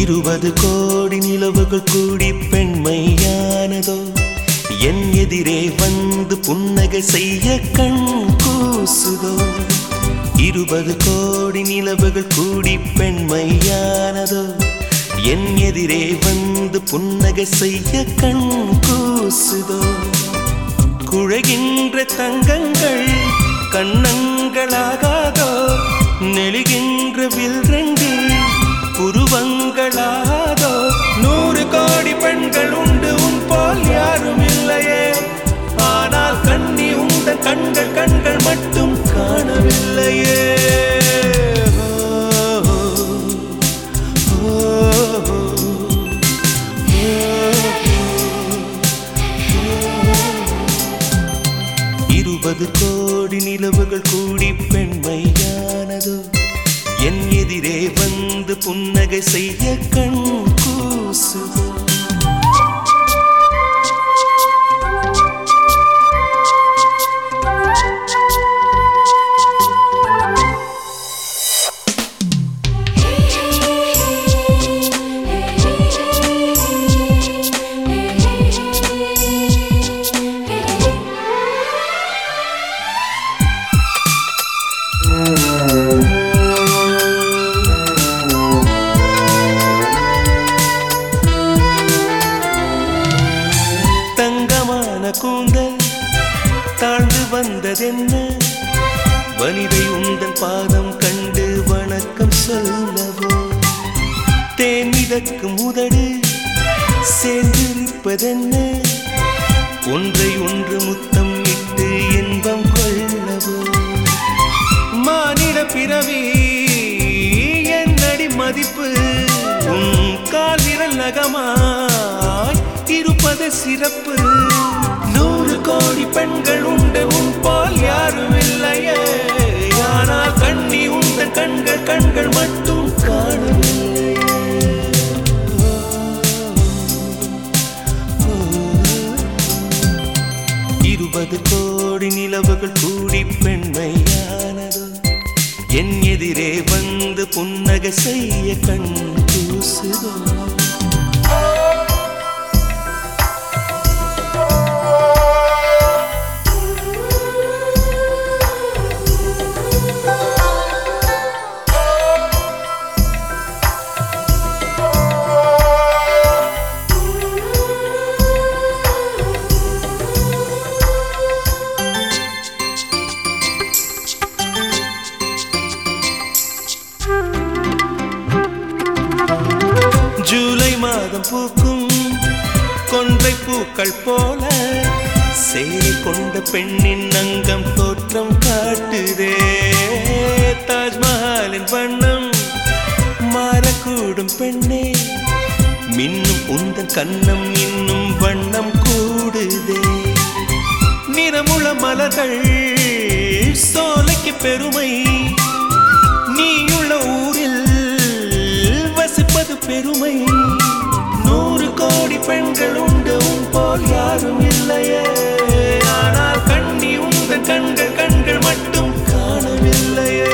20 கோடி நிலவுகள் கூடி பெண்மையானதோ என் எதிரே வந்து புன்னகை செய்ய கண் கூசுதோ 20 கோடி நிலவுகள் கூடி பெண்மையானதோ என் எதிரே வந்து புன்னகை செய்ய கண் கூசுதோ குழைகின்ற தங்கங்கள் கண்ணங்களாகாதோ நெளிகின்ற வில்ரெண்டு புருவங்களாதோ 100 கோடி பெண்கள் உண்டு உன் போல் யாரும் இல்லையே ஆனால் கண்ணி உந்த கண்கள் மட்டும் காணவில்லையே கோடி நிலவுகள் கூடி பெண்மையானதோ என் எதிரே வந்து புன்னகை செய்ய கண் கூசுதோ கூந்தல் தாழ்ந்து வந்ததென்ன வனிதை உந்தன் பாதம் கண்டு வணக்கம் சொல்லவோ தேன் மிதக்கும் உதடு சேர்ந்திருப்பதென்ன ஒன்றை ஒன்று முத்தம் இட்டு இன்பம் கொள்ளவோ மானிட பிறவி என்னடி மதிப்பு உன் கால் விரல் நகமாய் இருப்பது சிறப்பு 100 கோடி பெண்கள் உண்டு உன் போல் யாரும் இல்லையே ஆனால் கண்ணி உந்த கண்கள் மட்டும் காணவில்லையே 20 கோடி நிலவுகள் கூடி பெண்மையானதோ என் எதிரே வந்து புன்னகை செய்ய கண் கூசுதோ ஜூலை மாதம் பூக்கும் கொன்றை பூக்கள் போல சேலை கொண்ட பெண்ணின் அங்கம் தோற்றம் காட்டுதே தாஜ்மஹாலின் வண்ணம் மாறக்கூடும் பெண்ணே மின்னும் உந்தன் கண்ணம் இன்னும் வண்ணம் கூடுதே நிறமுள்ள மலர்கள் சோலைக்கு பெருமை நீயுள்ள ஊரில் வசிப்பது பெருமை 100 கோடி பெண்கள் உண்டு உன் போல் யாரும் இல்லையே ஆனால் கண்ணி உந்த கண்கள் மட்டும் காணவில்லையே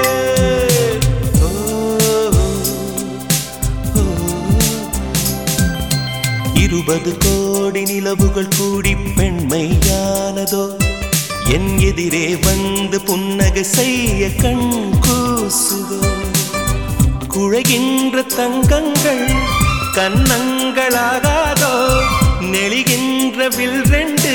20 கோடி நிலவுகள் கூடி பெண்மையானதோ என் எதிரே வந்து புன்னகை செய்ய கண் கூசுதோ குழைகின்ற தங்கங்கள் கண்ணங்களாகாதோ நெளிகின்ற வில்ரெண்டு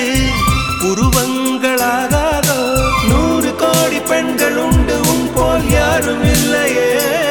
புருவங்களாகாதோ 100 கோடி பெண்கள் உண்டு உன் போல் யாரும் இல்லையே